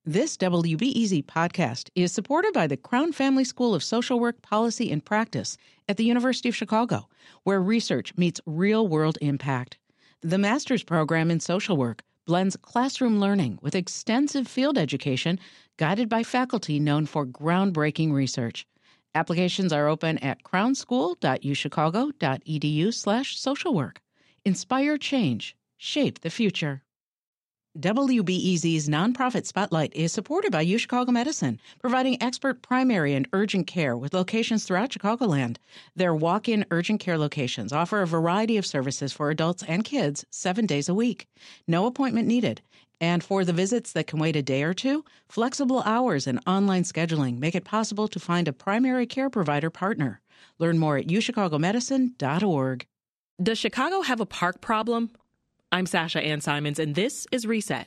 This WBEZ podcast is supported by the Crown Family School of Social Work, Policy, and Practice at the University of Chicago, where research meets real-world impact. The master's program in social work blends classroom learning with extensive field education guided by faculty known for groundbreaking research. Applications are open at crownschool.uchicago.edu/socialwork. Inspire change. Shape the future. WBEZ's Nonprofit Spotlight is supported by UChicago Medicine, providing expert primary and urgent care with locations throughout Chicagoland. Their walk-in urgent care locations offer a variety of services for adults and kids 7 days a week. No appointment needed. And for the visits that can wait a day or two, flexible hours and online scheduling make it possible to find a primary care provider partner. Learn more at uchicagomedicine.org. Does Chicago have a park problem? I'm Sasha Ann Simons, and this is Reset.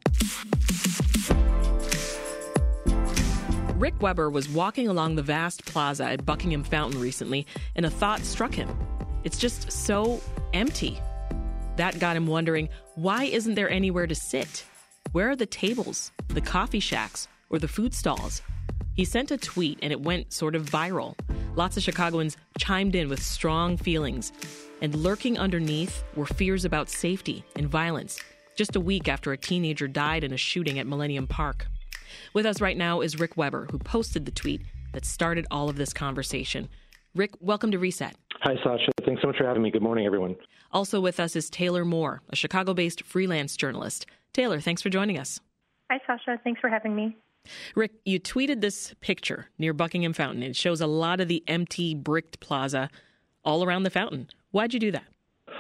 Rick Weber was walking along the vast plaza at Buckingham Fountain recently, and a thought struck him. It's just so empty. That got him wondering, why isn't there anywhere to sit? Where are the tables, the coffee shacks, or the food stalls? He sent a tweet, and it went sort of viral. Lots of Chicagoans chimed in with strong feelings. And lurking underneath were fears about safety and violence, just a week after a teenager died in a shooting at Millennium Park. With us right now is Rick Weber, who posted the tweet that started all of this conversation. Rick, welcome to Reset. Hi, Sasha. Thanks so much for having me. Good morning, everyone. Also with us is Taylor Moore, a Chicago-based freelance journalist. Taylor, thanks for joining us. Hi, Sasha. Thanks for having me. Rick, you tweeted this picture near Buckingham Fountain. It shows a lot of the empty bricked plaza all around the fountain. Why'd you do that?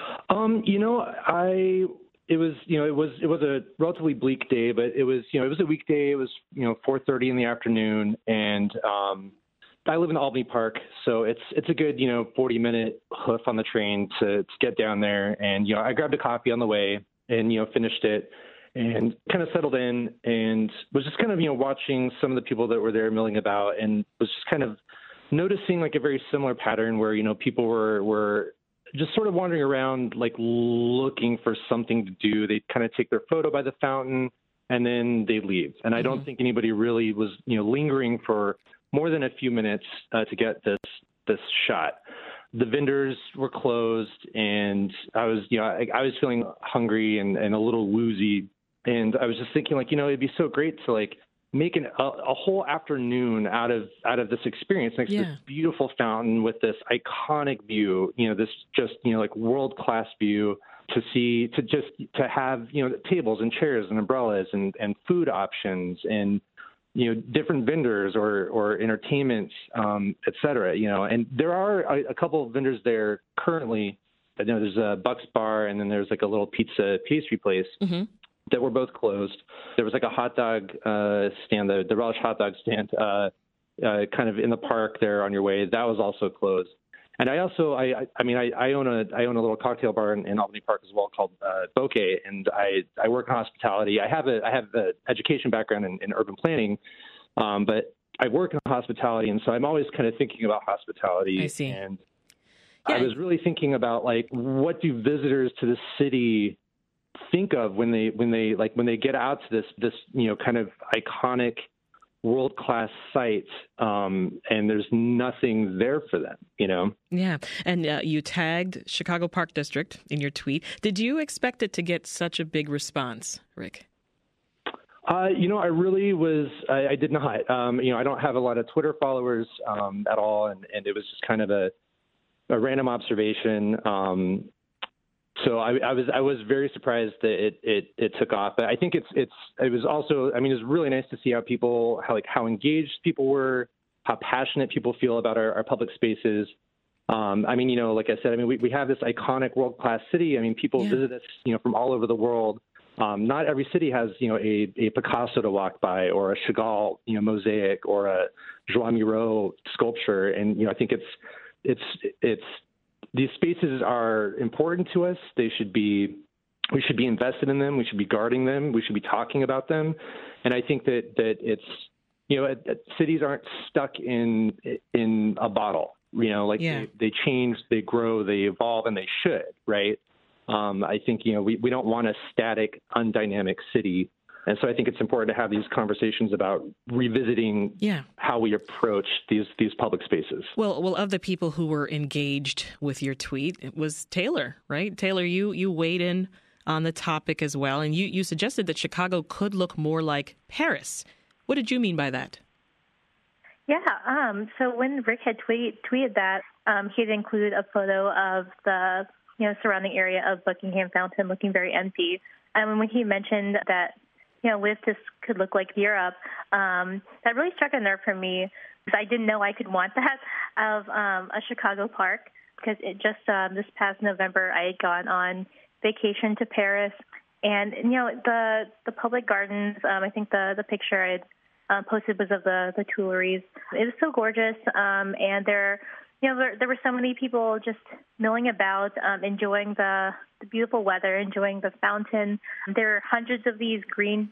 It was a relatively bleak day, but it was a weekday. It was 4:30 in the afternoon, and I live in Albany Park, so it's a good 40-minute hoof on the train to get down there. And I grabbed a coffee on the way, and finished it, and kind of settled in, and was just kind of watching some of the people that were there milling about, and was just kind of noticing like a very similar pattern where people were just sort of wandering around, like looking for something to do. They kind of take their photo by the fountain and then they leave. And I don't think anybody really was, lingering for more than a few minutes to get this shot. The vendors were closed, and I was feeling hungry and a little woozy. And I was just thinking, it'd be so great to make a whole afternoon out of this experience next to this beautiful fountain with this iconic view, this just, world-class view to have, tables and chairs and umbrellas and food options and, different vendors or entertainment, et cetera, and there are a couple of vendors there currently. I know there's a Buck's Bar, and then there's a little pizza pastry place. Mm-hmm. That were both closed. There was a hot dog stand, the Relish hot dog stand, kind of in the park there on your way. That was also closed. And I also, I own a little cocktail bar in Albany Park as well called Bokeh, and I work in hospitality. I have an education background in urban planning, but I work in hospitality, and so I'm always kind of thinking about hospitality. I see. And I was really thinking about what do visitors to the city think of when they get out to this kind of iconic world-class site, and there's nothing there for them, Yeah, and you tagged Chicago Park District in your tweet. Did you expect it to get such a big response, Rick? I really was. I did not. I don't have a lot of Twitter followers at all, and it was just kind of a random observation. So I was very surprised that it took off. But I think it was also, it was really nice to see how engaged people were, how passionate people feel about our public spaces. Like I said, we have this iconic world-class city. People visit us, from all over the world. Not every city has, a Picasso to walk by, or a Chagall, mosaic, or a Joan Miro sculpture. And, I think it's these spaces are important to us. We should be invested in them. We should be guarding them. We should be talking about them. And I think that it's, cities aren't stuck in a bottle, they change, they grow, they evolve, and they should, right? I think, we don't want a static, undynamic city. And so I think it's important to have these conversations about revisiting how we approach these public spaces. Well, of the people who were engaged with your tweet, it was Taylor, right? Taylor, you weighed in on the topic as well, and you suggested that Chicago could look more like Paris. What did you mean by that? Yeah, so when Rick had tweeted that, he had included a photo of the surrounding area of Buckingham Fountain looking very empty. And when he mentioned that, what if this could look like Europe, that really struck a nerve for me, because I didn't know I could want that of a Chicago park, because it just this past November I had gone on vacation to Paris, and the public gardens. I think the picture I had posted was of the Tuileries. It was so gorgeous, and there were so many people just milling about, enjoying the beautiful weather, enjoying the fountain. There are hundreds of these green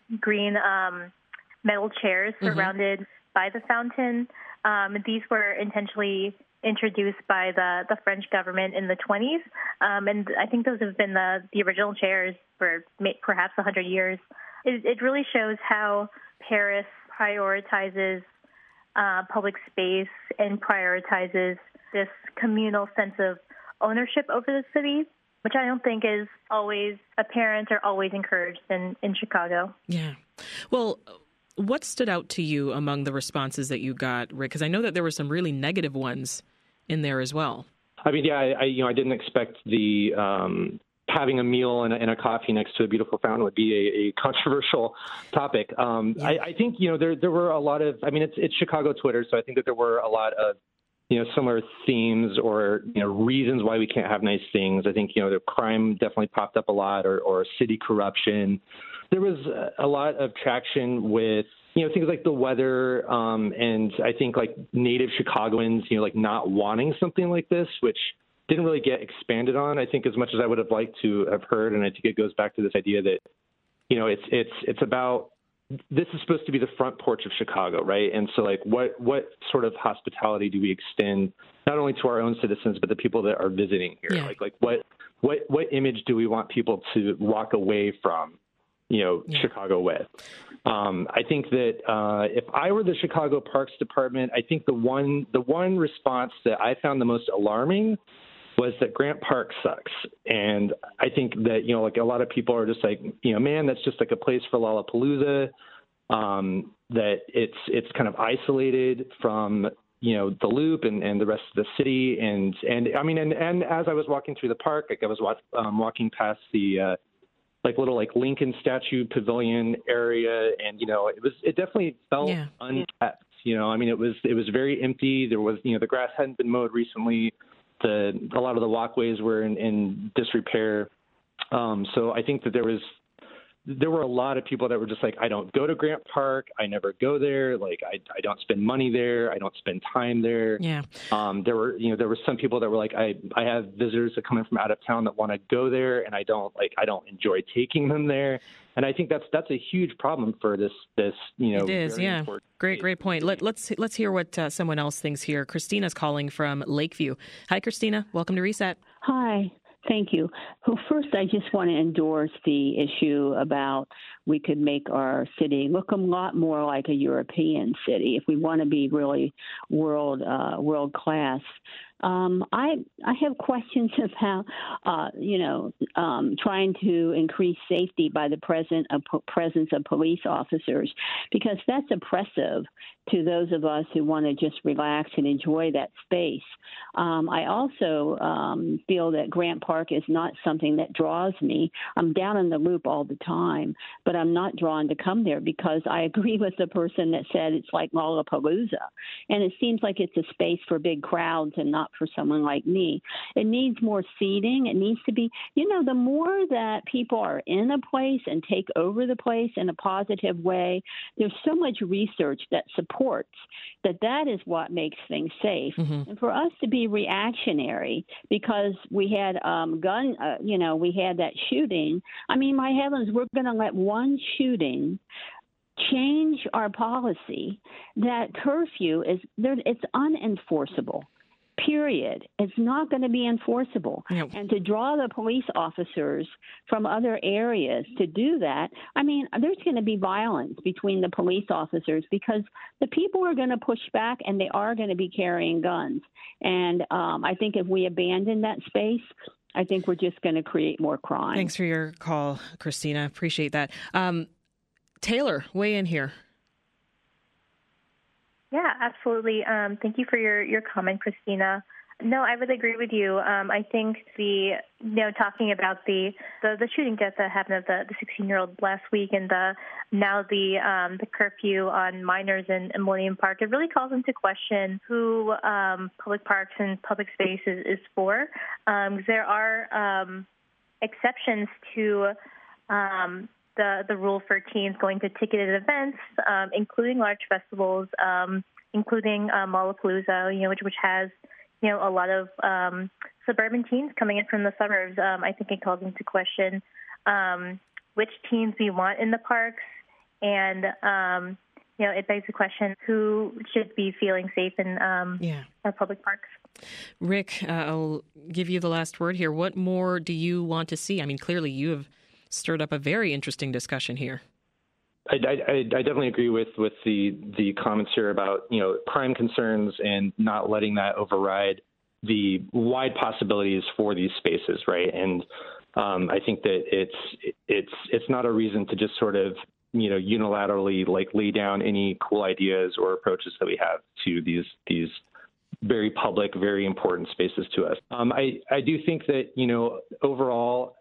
metal chairs surrounded by the fountain. These were intentionally introduced by the French government in the 1920s, and I think those have been the original chairs for perhaps 100 years. It really shows how Paris prioritizes public space and prioritizes this communal sense of ownership over the city, which I don't think is always apparent or always encouraged in Chicago. Yeah. Well, what stood out to you among the responses that you got, Rick? Because I know that there were some really negative ones in there as well. I mean, yeah, I didn't expect the having a meal and a coffee next to a beautiful fountain would be a controversial topic. I think there were a lot of. I mean, it's Chicago Twitter, so I think that there were a lot of similar themes or reasons why we can't have nice things. I think the crime definitely popped up a lot, or city corruption. There was a lot of traction with things like the weather, and I think like native Chicagoans, like not wanting something like this, which didn't really get expanded on, I think, as much as I would have liked to have heard. And I think it goes back to this idea that, it's about, this is supposed to be the front porch of Chicago, right? And so like what sort of hospitality do we extend not only to our own citizens, but the people that are visiting here? Yeah. Like what image do we want people to walk away from, Chicago with? I think that if I were the Chicago Parks Department, I think the one response that I found the most alarming was that Grant Park sucks. And I think that, like a lot of people are just like, man, that's just like a place for Lollapalooza, that it's kind of isolated from, the Loop and the rest of the city. And I mean, and as I was walking through the park, like I was walking past the, little Lincoln statue pavilion area. And, it definitely felt unkept, I mean, it was very empty. There was, the grass hadn't been mowed recently. A lot of the walkways were in disrepair. So I think that there were a lot of people that were just like, I don't go to Grant Park. I never go there. Like, I don't spend money there. I don't spend time there. Yeah. There were some people that were like, I have visitors that come in from out of town that want to go there, and I don't enjoy taking them there. And I think that's a huge problem for this. It is, yeah. Great point. Let's hear what someone else thinks here. Christina's calling from Lakeview. Hi, Christina. Welcome to Reset. Hi. Thank you. Well, first, I just want to endorse the issue about we could make our city look a lot more like a European city if we want to be really world class. I have questions about, trying to increase safety by the presence of police officers, because that's oppressive to those of us who want to just relax and enjoy that space. I also feel that Grant Park is not something that draws me. I'm down in the Loop all the time, but I'm not drawn to come there because I agree with the person that said it's like Lollapalooza. And it seems like it's a space for big crowds and not for someone like me. It needs more seating. It needs to be, the more that people are in a place and take over the place in a positive way, there's so much research that supports that is what makes things safe. Mm-hmm. And for us to be reactionary because we had we had that shooting. I mean, my heavens, we're going to let one shooting change our policy that curfew it's unenforceable. period. It's not going to be enforceable. Yep. And to draw the police officers from other areas to do that, I mean, there's going to be violence between the police officers because the people are going to push back and they are going to be carrying guns. And I think if we abandon that space, I think we're just going to create more crime. Thanks for your call, Christina. Appreciate that. Taylor, weigh in here. Yeah, absolutely. Thank you for your comment, Christina. No, I would agree with you. I think talking about the shooting death that happened of the 16-year-old last week and the curfew on minors in Millennium Park, it really calls into question who public parks and public spaces is for. There are exceptions to the rule for teens going to ticketed events, including large festivals, including Lollapalooza, which has a lot of suburban teens coming in from the suburbs. I think it calls into question which teens we want in the parks, and it begs the question who should be feeling safe in our public parks. Rick, I'll give you the last word here. What more do you want to see? I mean, clearly you have stirred up a very interesting discussion here. I definitely agree with the comments here about crime concerns and not letting that override the wide possibilities for these spaces, right? And I think that it's not a reason to just sort of unilaterally lay down any cool ideas or approaches that we have to these very public, very important spaces to us. I do think that overall,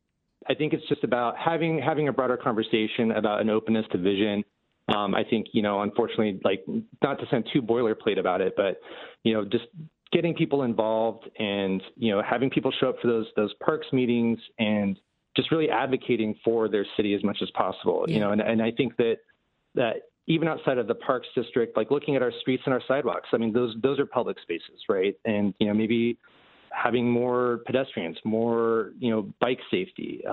I think it's just about having a broader conversation about an openness to vision. I think, unfortunately, not to sound too boilerplate about it, but, just getting people involved and, having people show up for those parks meetings and just really advocating for their city as much as possible, and I think that even outside of the parks district, looking at our streets and our sidewalks, I mean, those are public spaces, right? And, maybe having more pedestrians, more, bike safety,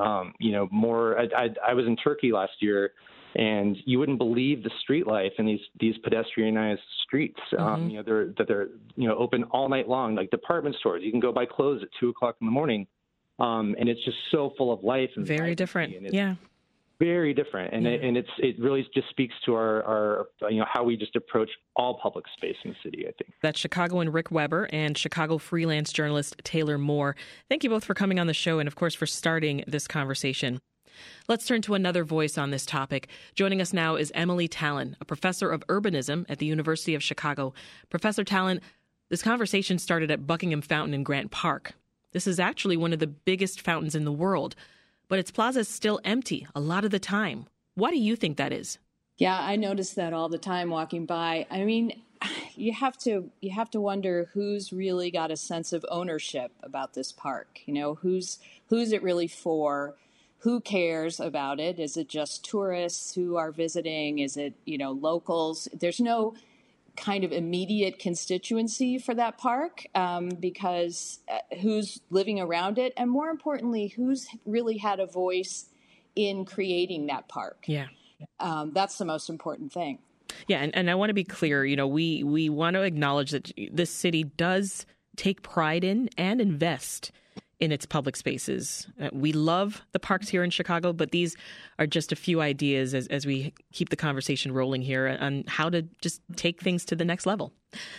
more. I was in Turkey last year, and you wouldn't believe the street life in these pedestrianized streets. They're open all night long, like department stores. You can go buy clothes at 2:00 in the morning, and it's just so full of life and very different. And very different, and it really just speaks to our how we just approach all public space in the city, I think. That's Chicagoan Rick Weber and Chicago freelance journalist Taylor Moore. Thank you both for coming on the show and, of course, for starting this conversation. Let's turn to another voice on this topic. Joining us now is Emily Tallon, a professor of urbanism at the University of Chicago. Professor Tallon, this conversation started at Buckingham Fountain in Grant Park. This is actually one of the biggest fountains in the world, but its plaza is still empty a lot of the time. Why do you think that is? Yeah, I notice that all the time walking by. I mean, you have to wonder who's really got a sense of ownership about this park. Who's it really for? Who cares about it? Is it just tourists who are visiting? Is it, locals? There's no kind of immediate constituency for that park because who's living around it, and more importantly, who's really had a voice in creating that park. Yeah, that's the most important thing. Yeah, and I want to be clear. We want to acknowledge that this city does take pride in and invest in its public spaces. We love the parks here in Chicago, but these are just a few ideas as we keep the conversation rolling here on how to just take things to the next level.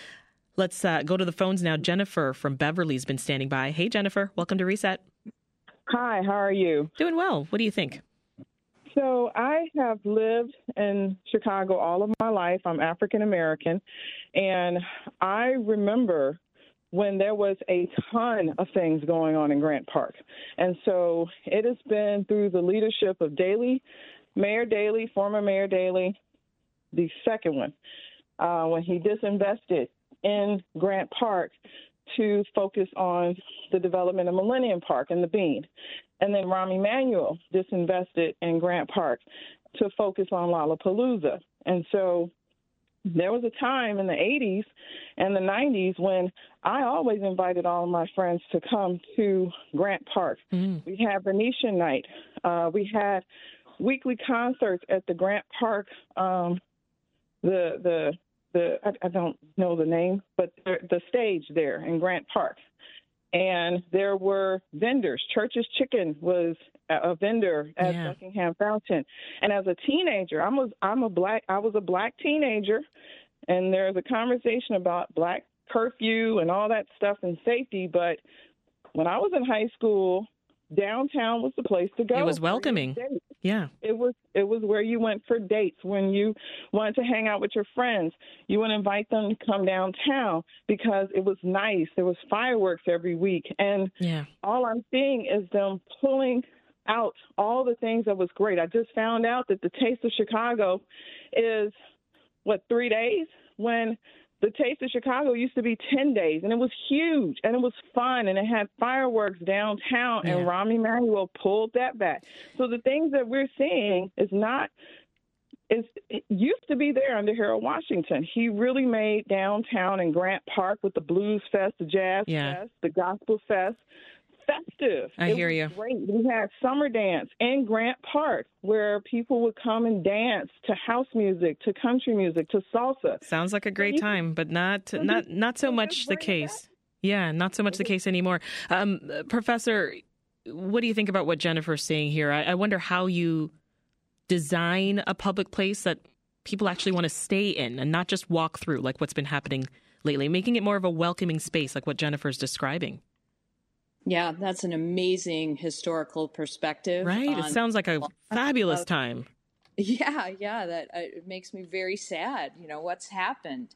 Let's go to the phones now. Jennifer from Beverly has been standing by. Hey, Jennifer, welcome to Reset. Hi, how are you? Doing well. What do you think? So I have lived in Chicago all of my life. I'm African American, and I remember when there was a ton of things going on in Grant Park. And so it has been through the leadership of Mayor Daley, former Mayor Daley, the second one, when he disinvested in Grant Park to focus on the development of Millennium Park and the Bean. And then Rahm Emanuel disinvested in Grant Park to focus on Lollapalooza. And so there was a time in the 80s and the 90s when I always invited all of my friends to come to Grant Park. Mm. We had Venetian night. We had weekly concerts at the Grant Park, the I don't know the name, but the stage there in Grant Park. And there were vendors. Church's Chicken was a vendor at Buckingham Fountain. And as a teenager, I was a black teenager, and there's a conversation about black curfew and all that stuff and safety. But when I was in high school, downtown was the place to go. It was welcoming. Yeah. It was where you went for dates. When you wanted to hang out with your friends, you would invite them to come downtown because it was nice. There was fireworks every week. And all I'm seeing is them pulling out all the things that was great. I just found out that the Taste of Chicago is, 3 days? When the Taste of Chicago used to be 10 days, and it was huge, and it was fun, and it had fireworks downtown, and Rahm Emanuel pulled that back. So the things that we're seeing it used to be there under Harold Washington. He really made downtown and Grant Park with the Blues Fest, the Jazz Fest, the Gospel Fest, festive. I hear you. Great. We had summer dance in Grant Park where people would come and dance to house music, to country music, to salsa. Sounds like a great time, but not so much the case. Yeah, not so much the case anymore. Professor, what do you think about what Jennifer's saying here? I wonder how you design a public place that people actually want to stay in and not just walk through, like what's been happening lately, making it more of a welcoming space like what Jennifer's describing. Yeah, that's an amazing historical perspective. Right. It sounds like a fabulous time. Yeah. That it makes me very sad. What's happened?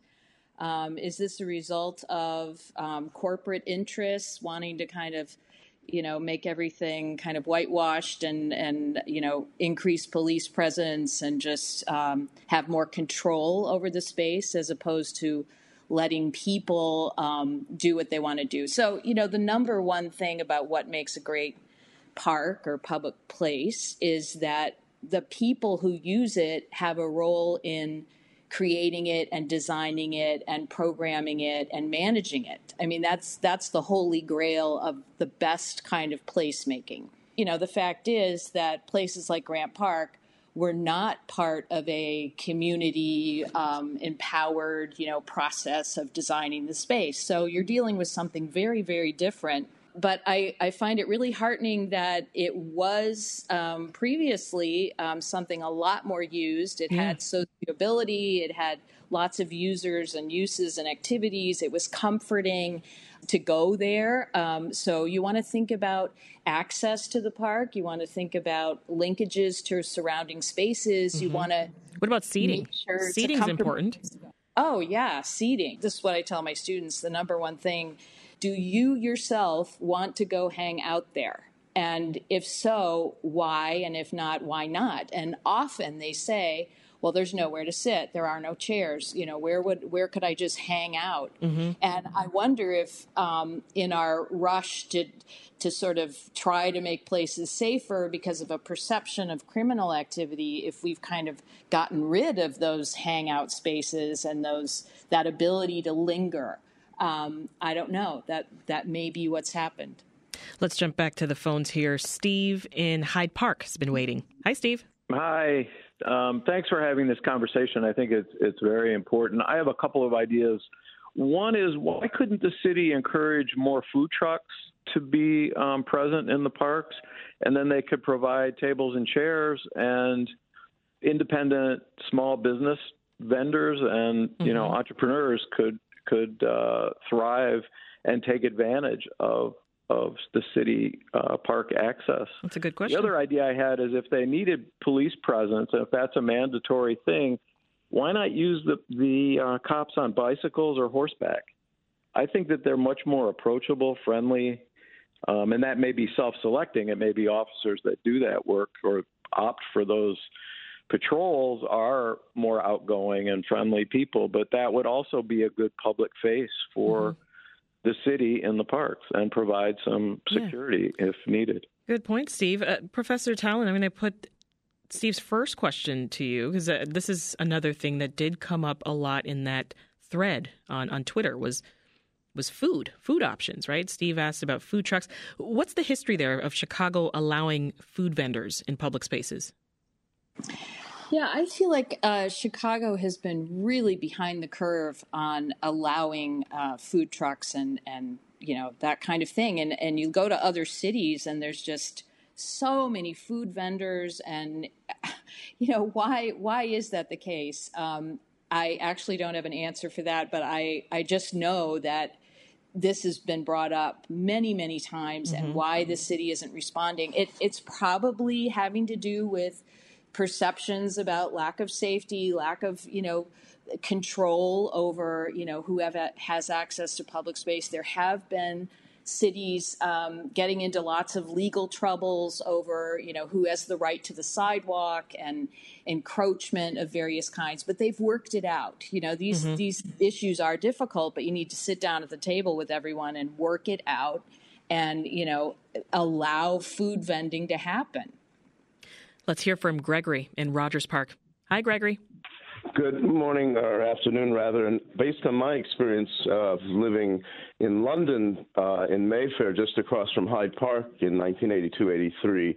Is this a result of corporate interests wanting to kind of, make everything kind of whitewashed and increase police presence and just have more control over the space as opposed to letting people do what they want to do. So, the number one thing about what makes a great park or public place is that the people who use it have a role in creating it and designing it and programming it and managing it. I mean, that's the holy grail of the best kind of placemaking. The fact is that places like Grant Park were not part of a community empowered, process of designing the space. So you're dealing with something very, very different. But I find it really heartening that it was previously something a lot more used. It had sociability. It had lots of users and uses and activities. It was comforting to go there. So you want to think about access to the park. You want to think about linkages to surrounding spaces. You want to. What about seating? Seating is important. Oh, yeah, seating. This is what I tell my students. The number one thing, do you yourself want to go hang out there? And if so, why? And if not, why not? And often they say, well, there's nowhere to sit. There are no chairs. Where could I just hang out? Mm-hmm. And I wonder if in our rush to sort of try to make places safer because of a perception of criminal activity, if we've kind of gotten rid of those hangout spaces and that ability to linger. I don't know. That may be what's happened. Let's jump back to the phones here. Steve in Hyde Park has been waiting. Hi, Steve. Hi. Thanks for having this conversation. I think it's very important. I have a couple of ideas. One is, why couldn't the city encourage more food trucks to be present in the parks? And then they could provide tables and chairs, and independent small business vendors and entrepreneurs could thrive and take advantage of the city park access. That's a good question. The other idea I had is, if they needed police presence, and if that's a mandatory thing, why not use the cops on bicycles or horseback? I think that they're much more approachable, friendly, and that may be self-selecting. It may be officers that do that work or opt for those patrols are more outgoing and friendly people, but that would also be a good public face for the city in the parks and provide some security if needed. Good point, Steve. Professor Talon, I'm going to put Steve's first question to you, because this is another thing that did come up a lot in that thread on Twitter was food options, right? Steve asked about food trucks. What's the history there of Chicago allowing food vendors in public spaces? Yeah, I feel like Chicago has been really behind the curve on allowing food trucks and that kind of thing. And you go to other cities and there's just so many food vendors. And, why is that the case? I actually don't have an answer for that, but I just know that this has been brought up many, many times, and why the city isn't responding. It's probably having to do with perceptions about lack of safety, lack of, control over, who has access to public space. There have been cities getting into lots of legal troubles over, who has the right to the sidewalk and encroachment of various kinds. But they've worked it out. These issues are difficult, but you need to sit down at the table with everyone and work it out and, allow food vending to happen. Let's hear from Gregory in Rogers Park. Hi, Gregory. Good morning, or afternoon, rather. And based on my experience of living in London, in Mayfair, just across from Hyde Park in 1982-83,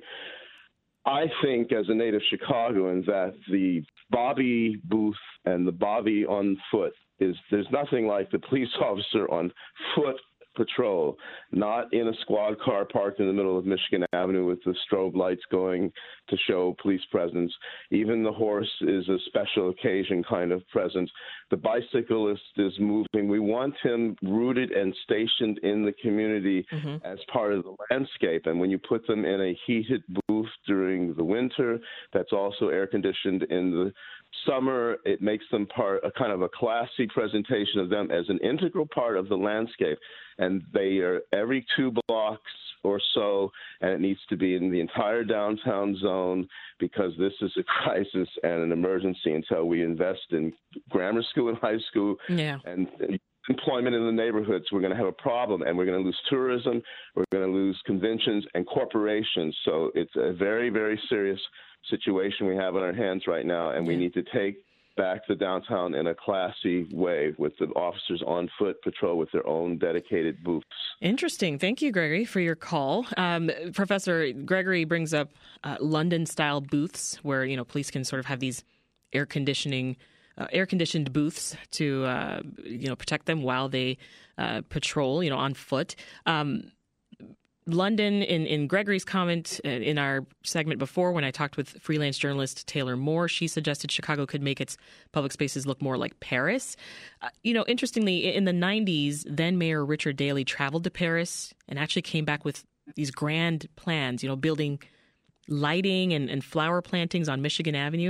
I think as a native Chicagoan that the Bobby booth and the Bobby on foot there's nothing like the police officer on foot patrol, not in a squad car parked in the middle of Michigan Avenue with the strobe lights going to show police presence. Even the horse is a special occasion kind of presence. The bicyclist is moving. We want him rooted and stationed in the community as part of the landscape. And when you put them in a heated booth during the winter, that's also air conditioned in the summer, it makes them a kind of a classy presentation of them as an integral part of the landscape. And they are every 2 blocks or so, and it needs to be in the entire downtown zone because this is a crisis and an emergency until we invest in grammar school and high school and employment in the neighborhoods. We're going to have a problem, and we're going to lose tourism, we're going to lose conventions and corporations. So it's a very, very serious situation we have on our hands right now, and we need to take back the downtown in a classy way with the officers on foot patrol with their own dedicated booths. Interesting. Thank you, Gregory, for your call. Professor Gregory brings up London-style booths where, police can sort of have these air-conditioned booths to, protect them while they patrol, on foot. London, in Gregory's comment in our segment before, when I talked with freelance journalist Taylor Moore, she suggested Chicago could make its public spaces look more like Paris. Interestingly, in the 90s, then Mayor Richard Daley traveled to Paris and actually came back with these grand plans, building lighting and flower plantings on Michigan Avenue.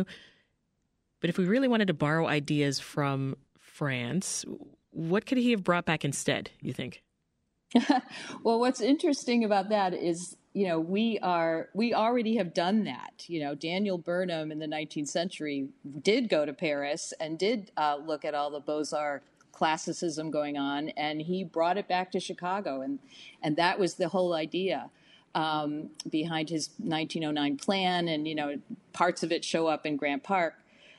But if we really wanted to borrow ideas from France, what could he have brought back instead, you think? Well, what's interesting about that is, we already have done that. Daniel Burnham in the 19th century did go to Paris and did look at all the Beaux-Arts classicism going on, and he brought it back to Chicago. And that was the whole idea behind his 1909 plan. And, parts of it show up in Grant Park.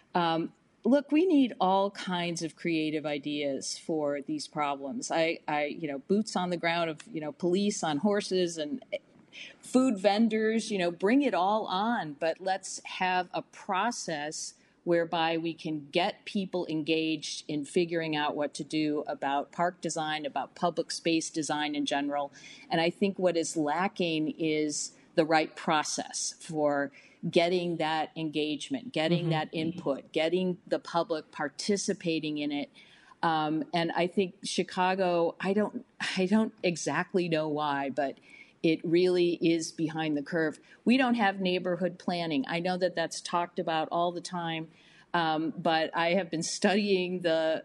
Look, we need all kinds of creative ideas for these problems. Boots on the ground of, police on horses and food vendors, bring it all on. But let's have a process whereby we can get people engaged in figuring out what to do about park design, about public space design in general. And I think what is lacking is the right process for getting that engagement, getting that input, getting the public participating in it. And I think Chicago, I don't exactly know why, but it really is behind the curve. We don't have neighborhood planning. I know that that's talked about all the time. But I have been studying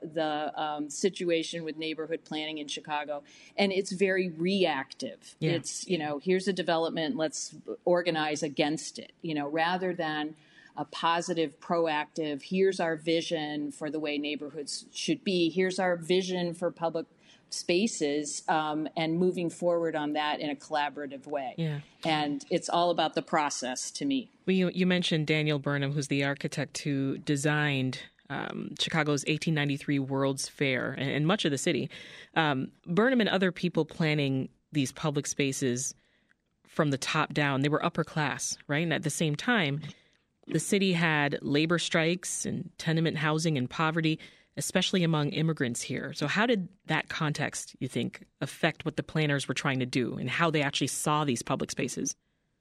the situation with neighborhood planning in Chicago, and it's very reactive. Yeah. It's, here's a development, let's organize against it, rather than a positive, proactive, here's our vision for the way neighborhoods should be, here's our vision for public spaces, and moving forward on that in a collaborative way. Yeah. And it's all about the process to me. Well, you mentioned Daniel Burnham, who's the architect who designed Chicago's 1893 World's Fair and much of the city. Burnham and other people planning these public spaces from the top down, they were upper class, right? And at the same time, The city had labor strikes and tenement housing and poverty, especially among immigrants here. So how did that context, you think, affect what the planners were trying to do and how they actually saw these public spaces?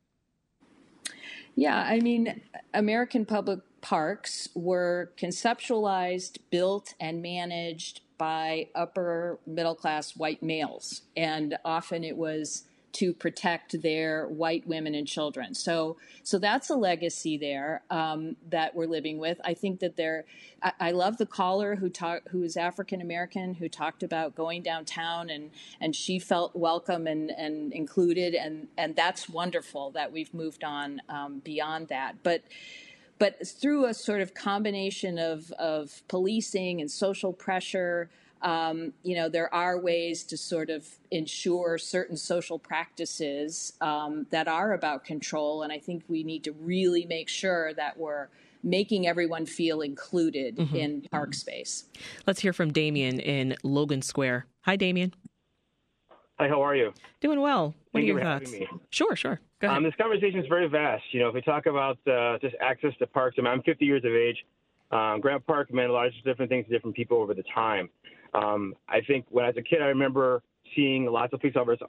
Yeah, I mean, American public parks were conceptualized, built, and managed by upper middle class white males. And often it was to protect their white women and children. So that's a legacy there that we're living with. I think that I love the caller who is African American, who talked about going downtown and she felt welcome and included, and that's wonderful that we've moved on beyond that. But through a sort of combination of policing and social pressure, there are ways to sort of ensure certain social practices that are about control. And I think we need to really make sure that we're making everyone feel included in park space. Let's hear from Damien in Logan Square. Hi, Damien. Hi, how are you? Doing well. What are your thoughts? Having me. Sure. Go ahead. This conversation is very vast. If we talk about just access to parks, I'm 50 years of age. Grant Park meant a lot of different things to different people over the time. I think when I was a kid, I remember seeing lots of police officers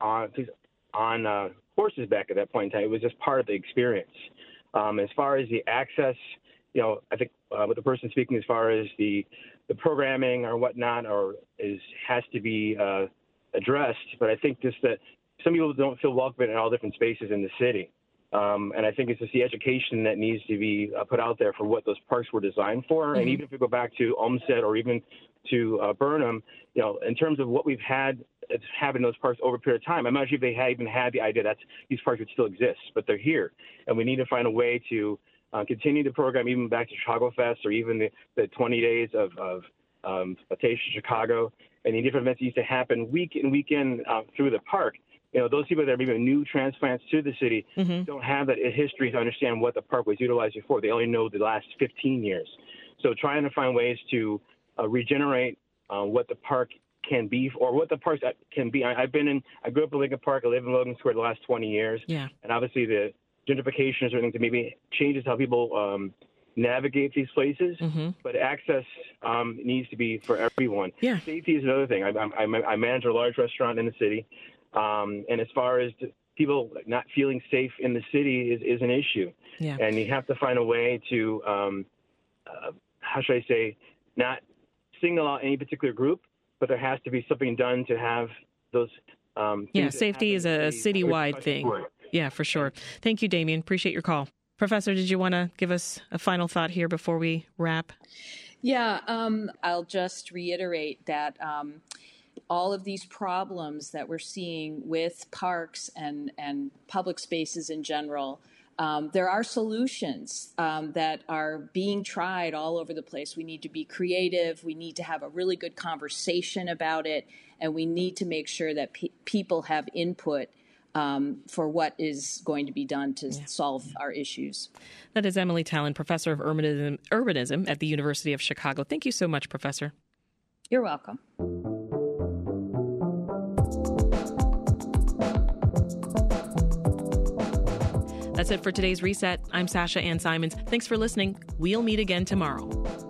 on horses back at that point in time. It was just part of the experience. As far as the access, I think with the person speaking, as far as the programming or whatnot, has to be addressed. But I think just that some people don't feel welcome in all different spaces in the city. And I think it's just the education that needs to be put out there for what those parks were designed for. And even if we go back to Olmsted or even to Burnham, in terms of what we've had having those parks over a period of time, I'm not sure if they even had the idea that these parks would still exist, but they're here. And we need to find a way to continue the program, even back to Chicago Fest or even the 20 days of Taste of Chicago and the different events that used to happen week in, week in through the park. Those people that are even new transplants to the city don't have that history to understand what the park was utilized for. They only know the last 15 years. So trying to find ways to regenerate what the park can be or what the parks can be. I grew up in Lincoln Park. I live in Logan Square the last 20 years. Yeah. And obviously the gentrification is something that maybe changes how people navigate these places, but access needs to be for everyone. Yeah. Safety is another thing. I manage a large restaurant in the city. And as far as people not feeling safe in the city is an issue. Yeah. And you have to find a way to, not single out any particular group, but there has to be something done to have those. Safety is a citywide thing. Yeah, for sure. Thank you, Damien. Appreciate your call. Professor, did you want to give us a final thought here before we wrap? Yeah, I'll just reiterate that all of these problems that we're seeing with parks and public spaces in general, there are solutions that are being tried all over the place. We need to be creative. We need to have a really good conversation about it. And we need to make sure that people have input for what is going to be done to solve our issues. That is Emily Tallon, professor of urbanism at the University of Chicago. Thank you so much, Professor. You're welcome. That's it for today's Reset. I'm Sasha Ann Simons. Thanks for listening. We'll meet again tomorrow.